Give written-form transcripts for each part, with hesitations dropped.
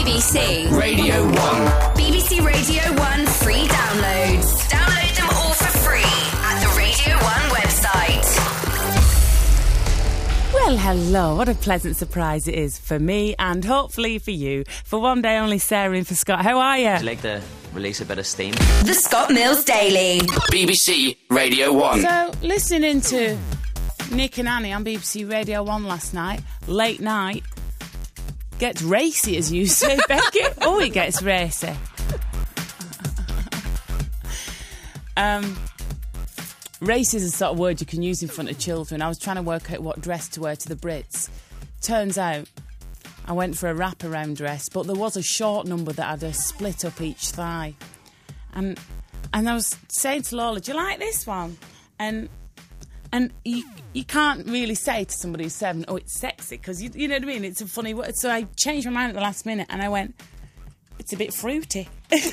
BBC Radio 1. BBC Radio 1 free downloads. Download them all for free at the Radio 1 website. Well, hello. What a pleasant surprise it is for me and hopefully for you. For one day only Sarah in for Scott. How are you? Would you like to release a bit of steam? The Scott Mills Daily. BBC Radio 1. So, listening to Nick and Annie on BBC Radio 1 last night, late night, gets racy, as you say, Beckett. Oh, it gets racy. Race is a sort of word you can use in front of children. I was trying to work out what dress to wear to the Brits. Turns out I went for a wraparound dress, but there was a short number that had a split up each thigh. And I was saying to Lola, do you like this one? And you can't really say to somebody who's 7, oh, it's sexy, because you know what I mean? It's a funny word. So I changed my mind at the last minute and I went, it's a bit fruity.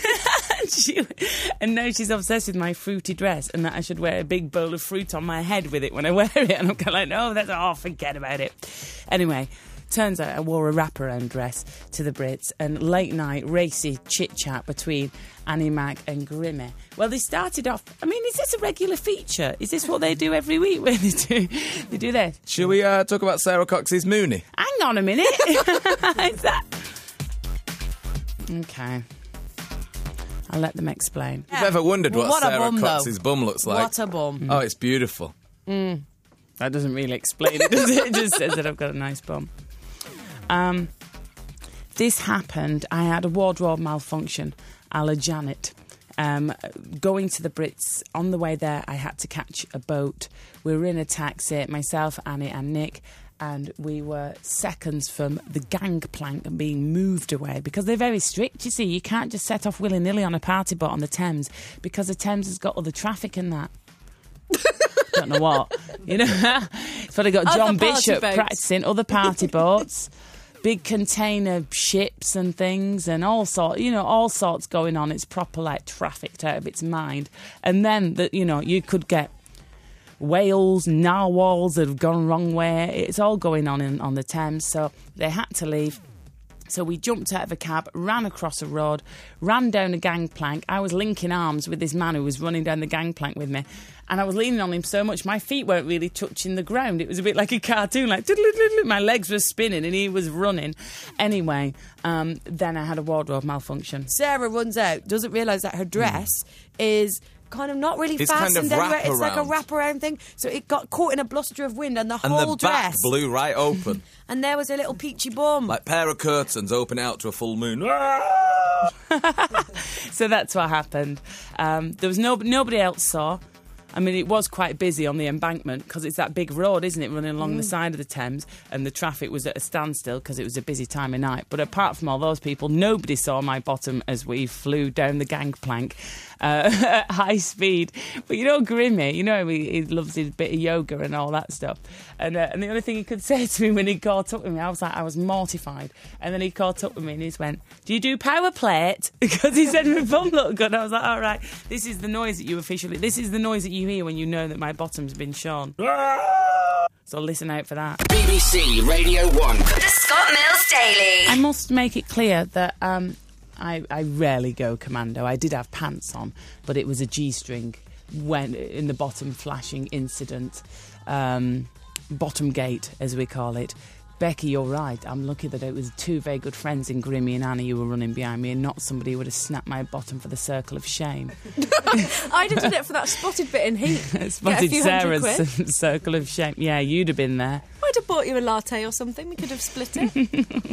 And now she's obsessed with my fruity dress and that I should wear a big bowl of fruit on my head with it when I wear it. And I'm kind of like, no, forget about it. Anyway, turns out I wore a wraparound dress to the Brits and late night racy chit-chat between Annie Mac and Grimmy. Well, they started off... I mean, is this a regular feature? Is this what they do every week when they do this? Shall we talk about Sarah Cox's Mooney? Hang on a minute. Is that... Okay. I'll let them explain. You've ever wondered what Sarah bum, Cox's bum looks like? What a bum. Oh, it's beautiful. That doesn't really explain it, does it? It just says that I've got a nice bum. This happened. I had a wardrobe malfunction, a la Janet. Going to the Brits, on the way there, I had to catch a boat. We were in a taxi, myself, Annie and Nick, and we were seconds from the gangplank and being moved away because they're very strict, you see. You can't just set off willy-nilly on a party boat on the Thames because the Thames has got other traffic in that. Don't know what. You know, it's probably got John Bishop practising other party boats, big container ships and things and all sorts going on. It's proper like trafficked out of its mind. And then, you could get whales, narwhals that have gone wrong way. It's all going on the Thames. So they had to leave. So we jumped out of a cab, ran across a road, ran down a gangplank. I was linking arms with this man who was running down the gangplank with me. And I was leaning on him so much, my feet weren't really touching the ground. It was a bit like a cartoon, like my legs were spinning and he was running. Anyway, then I had a wardrobe malfunction. Sarah runs out, doesn't realise that her dress is kind of not really fastened anywhere. It's like a wraparound thing. So it got caught in a bluster of wind and the whole dress... And the back dress blew right open. And there was a little peachy bum. Like pair of curtains open out to a full moon. So that's what happened. There was nobody else saw. I mean, it was quite busy on the embankment because it's that big road, isn't it, running along the side of the Thames, and the traffic was at a standstill because it was a busy time of night. But apart from all those people, nobody saw my bottom as we flew down the gangplank at high speed. But Grimmy, he loves his bit of yoga and all that stuff. And the only thing he could say to me when he caught up with me, I was mortified. And then he caught up with me and he went, "Do you do power plate?" Because he said my bum looked good. I was like, all right, this is the noise that you hear when you know that my bottom's been shorn. So listen out for that. BBC Radio 1. The Scott Mills Daily. I must make it clear that I rarely go commando. I did have pants on, but it was a G-string when in the bottom flashing incident. Bottom gate, as we call it. Becky, you're right. I'm lucky that it was two very good friends in Grimmy and Annie who were running behind me and not somebody who would have snapped my bottom for the circle of shame. I'd have done it for that spotted bit in Heat. Spotted Sarah's circle of shame. Yeah, you'd have been there. I'd have bought you a latte or something. We could have split it.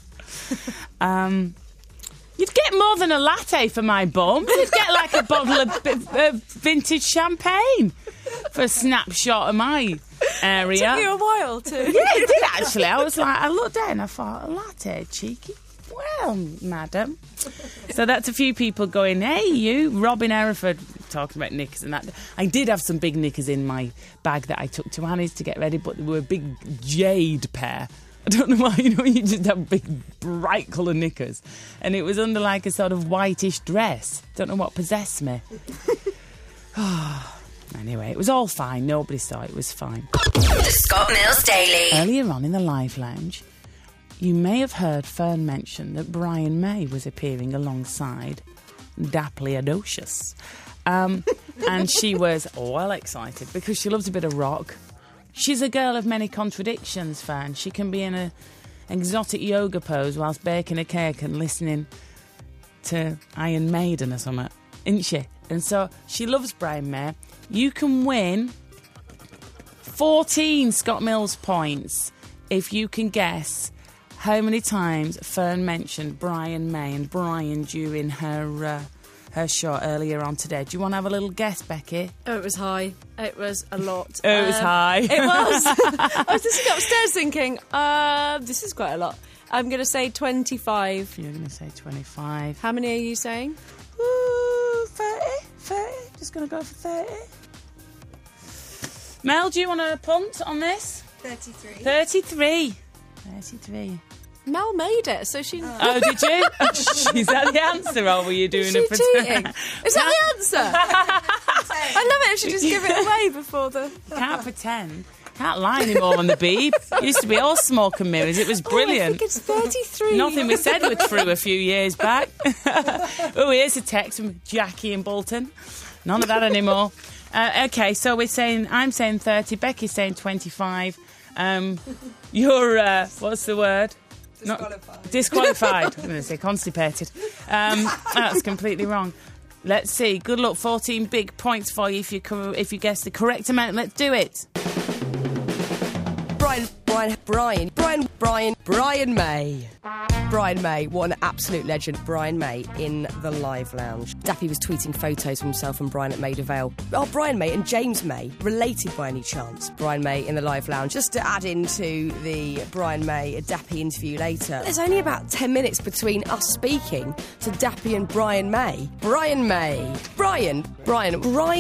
You'd get more than a latte for my bum. You'd get like a bottle of vintage champagne for a snapshot of my area. It took you a while to... Yeah, it did actually. I looked down and I thought, a latte, cheeky. Well, madam. So that's a few people going, hey, you, Robin Hereford, talking about knickers and that. I did have some big knickers in my bag that I took to Annie's to get ready, but they were a big jade pair. I don't know why, you just have big, bright colour knickers. And it was under like a sort of whitish dress. Don't know what possessed me. Anyway, it was all fine. Nobody saw it. It was fine. The Scott Mills Daily. Earlier on in the live lounge, you may have heard Fern mention that Brian May was appearing alongside Dappy Adocious. And she was well excited because she loves a bit of rock. She's a girl of many contradictions, Fern. She can be in an exotic yoga pose whilst baking a cake and listening to Iron Maiden or something, isn't she? And so she loves Brian May. You can win 14 Scott Mills points if you can guess how many times Fern mentioned Brian May and Brian during her show earlier on today. Do you want to have a little guess, Becky? Oh, it was high. It was a lot. It was high. It was. I was just sitting upstairs thinking, this is quite a lot. I'm going to say 25. You're going to say 25. How many are you saying? Ooh, 30. Just going to go for 30. Mel, do you want to punt on this? 33. 33. Mel made it, so she... Oh, did you? Is that the answer, or were you doing a cheating? Is that the answer? I love it if she just give it away before the... Can't pretend. Can't lie anymore on the beep. It used to be all smoke and mirrors. It was brilliant. I think it's 33. Nothing we said was true a few years back. Oh, here's a text from Jackie in Bolton. None of that anymore. Okay, so I'm saying 30. Becky's saying 25. You're, what's the word? Disqualified. I'm going to say constipated. That's completely wrong. Let's see. Good luck. 14 big points for you if you guess the correct amount. Let's do it. Brian May. Brian May, what an absolute legend. Brian May in the Live Lounge. Dappy was tweeting photos of himself and Brian at Maida Vale. Oh, Brian May and James May, related by any chance? Brian May in the Live Lounge. Just to add into the Brian May Dappy interview later, there's only about 10 minutes between us speaking to Dappy and Brian May. Brian May. Brian May.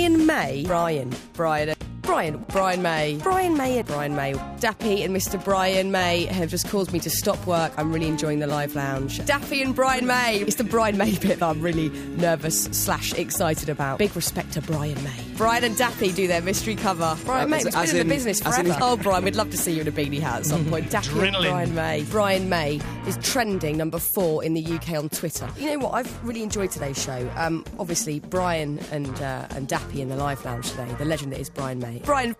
Dappy and Mr. Brian May have just caused me to stop work. I'm really enjoying the Live Lounge. Dappy and Brian May. It's the Brian May bit that I'm really nervous / excited about. Big respect to Brian May. Brian and Dappy do their mystery cover. Brian May has been in the business forever. Oh, Brian, we'd love to see you in a beanie hat at some point. Dappy and Brian May. Brian May is trending number 4 in the UK on Twitter. You know what? I've really enjoyed today's show. Obviously, Brian and Dappy in the Live Lounge today. The legend that is Brian May. Brian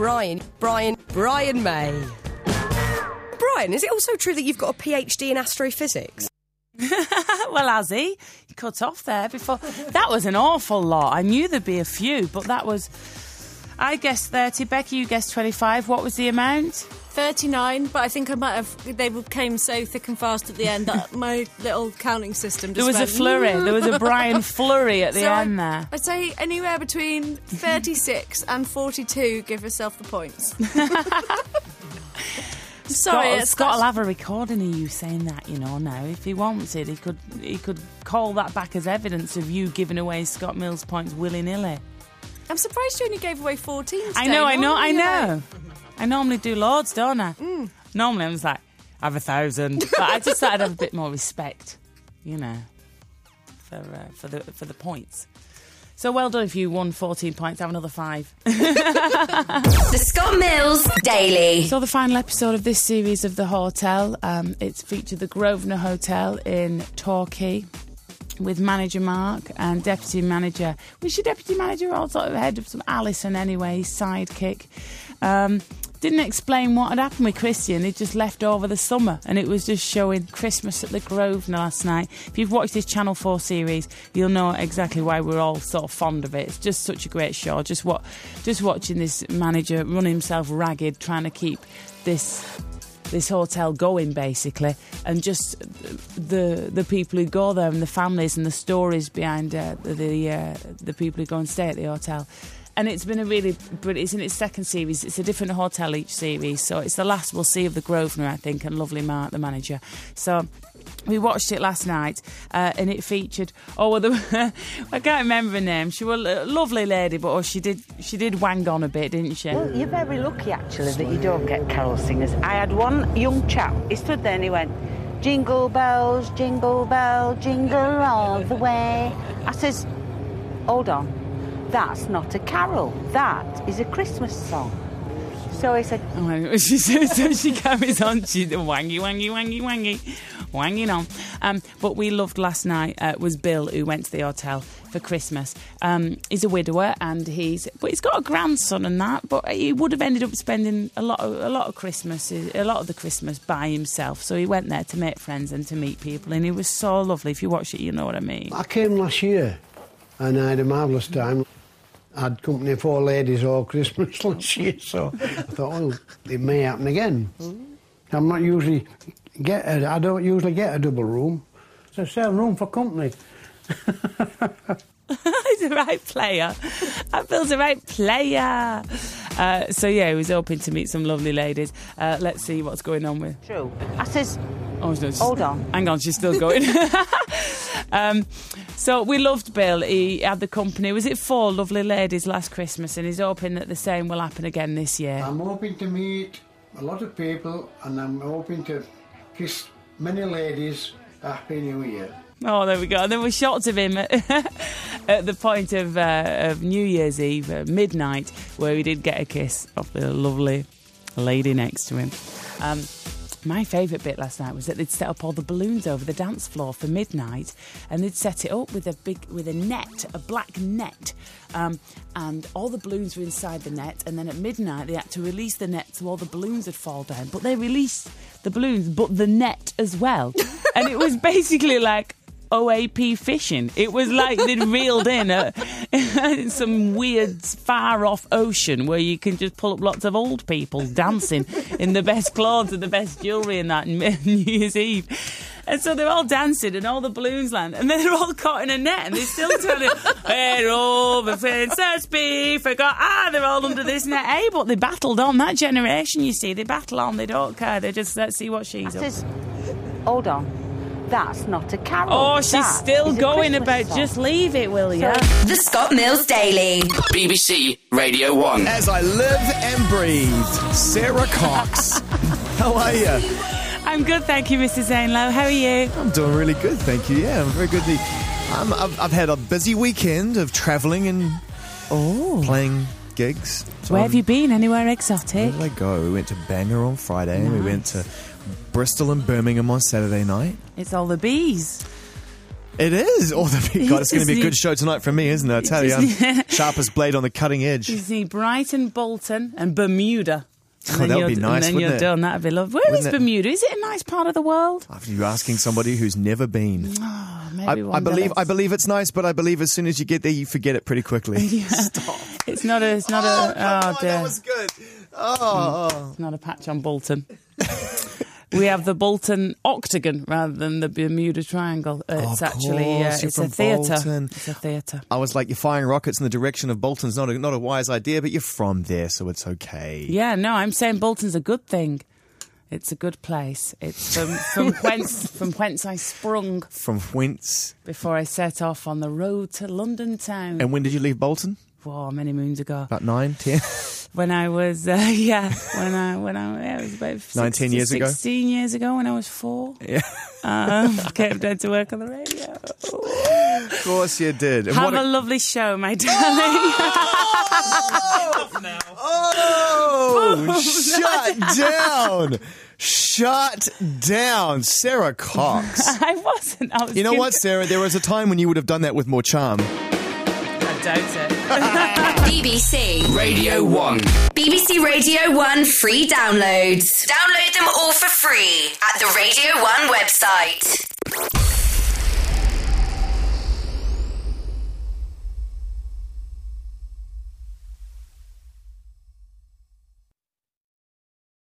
May. Brian, is it also true that you've got a PhD in astrophysics? Well, has he? He cut off there before. That was an awful lot. I knew there'd be a few, but that was... I guessed 30. Becky, you guessed 25. What was the amount? 39, but I think I might have... They came so thick and fast at the end that my little counting system just There was a flurry. There was a Brian flurry at the end there. I'd say anywhere between 36 and 42, give yourself the points. Sorry, Scott will have a recording of you saying that, now. If he wants it, he could call that back as evidence of you giving away Scott Mills points willy-nilly. I'm surprised you only gave away 14 today. I know. I normally do loads, don't I? Normally I'm just like, I have 1,000. But I just thought I'd have a bit more respect, for the points. So well done if you won 14 points. Have another 5. The Scott Mills Daily. So the final episode of this series of The Hotel, it's featured the Grosvenor Hotel in Torquay with manager Mark and deputy manager. Was your deputy manager also head of some Alison anyway, sidekick? Didn't explain what had happened with Christian. He just left over the summer, and it was just showing Christmas at the Grosvenor last night. If you've watched this Channel 4 series, you'll know exactly why we're all sort of fond of it. It's just such a great show. Just watching this manager run himself ragged, trying to keep this hotel going, basically, and just the people who go there and the families and the stories behind the people who go and stay at the hotel. And it's been a really brilliant... It's in its second series. It's a different hotel each series. So it's the last we'll see of the Grosvenor, I think, and lovely Mark, the manager. So we watched it last night, and it featured... I can't remember her name. She was a lovely lady, but she did wang on a bit, didn't she? Well, you're very lucky, actually, that you don't get carol singers. I had one young chap. He stood there and he went, jingle bells, jingle all the way. I says, hold on. That's not a carol. That is a Christmas song. So he said, Oh, so she carries on. She's wanging on. But we loved last night was Bill, who went to the hotel for Christmas. He's a widower, and he's got a grandson and that. But he would have ended up spending a lot of the Christmas by himself. So he went there to make friends and to meet people, and it was so lovely. If you watch it, you know what I mean. I came last year, and I had a marvellous time. I had company of 4 ladies all Christmas last year, so I thought, well, it may happen again. I don't usually get a double room. So sell room for company. He's a right player. Bill's a right player. So yeah, he was hoping to meet some lovely ladies. Let's see what's going on with. true. I says, Oh, no, hold on. Hang on, she's still going. So we loved Bill. He had the company. Was it 4 lovely ladies last Christmas? And he's hoping that the same will happen again this year. I'm hoping to meet a lot of people, and I'm hoping to kiss many ladies. Happy New Year. Oh, there we go. And there were shots of him at the point of New Year's Eve, midnight, where he did get a kiss off the lovely lady next to him. My favourite bit last night was that they'd set up all the balloons over the dance floor for midnight, and they'd set it up with a black net, and all the balloons were inside the net, and then at midnight they had to release the net so all the balloons would fall down. But they released the balloons, but the net as well. And it was basically like OAP fishing. It was like they'd reeled in some weird far-off ocean where you can just pull up lots of old people dancing in the best clothes and the best jewellery and that on New Year's Eve. And so they're all dancing and all the balloons land, and then they're all caught in a net, and they're still trying to, where all the princess be forgot. They're all under this net. Hey, but they battled on. That generation, you see, they battle on. They don't care. They just, let's see what she's up. Says, hold on. That's not a carol. Oh, she's That still is a going Christmas about, song. just leave it, will you? The Scott Mills Daily. BBC Radio 1. As I live and breathe, Sarah Cox. How are you? I'm good, thank you, Mr. Zainlow. How are you? I'm doing really good, thank you. Yeah, I'm very good. I've had a busy weekend of travelling and playing gigs. So Where have you been? Anywhere exotic? Where did I go? We went to Bangor on Friday. Nice. We went to Bristol and Birmingham on Saturday night. It's all the bees. It is all the big. God, it's going to be a good show tonight for me, isn't it? I tell you, I'm sharpest blade on the cutting edge. You see Brighton, Bolton, and Bermuda. Oh, that would be nice, and then wouldn't you're it? done. That'd be lovely. Where is Bermuda? Is it a nice part of the world? After you asking somebody who's never been, Maybe I believe it's nice, but I believe as soon as you get there, you forget it pretty quickly. Stop. It's not a. Oh, dear. that was good. Oh, It's not a patch on Bolton. We have the Bolton Octagon rather than the Bermuda Triangle. It's actually it's a theatre. It's a theatre. I was like, you're firing rockets in the direction of Bolton's not a wise idea, but you're from there, so it's okay. Yeah, no, I'm saying Bolton's a good thing. It's a good place. It's from whence I sprung. From whence? Before I set off on the road to London town. And when did you leave Bolton? Oh, many moons ago. About 9, 10? When I was, when I was about 19 years ago? 16 years ago when I was 4. Yeah. Came down to work on the radio. Of course you did. And Have a lovely show, my darling. Shut down. Shut down. Sarah Cox. I wasn't. I was You know what, Sarah? There was a time when you would have done that with more charm. I doubt it. BBC Radio 1. BBC Radio 1 free downloads. Download them all for free at the Radio 1 website.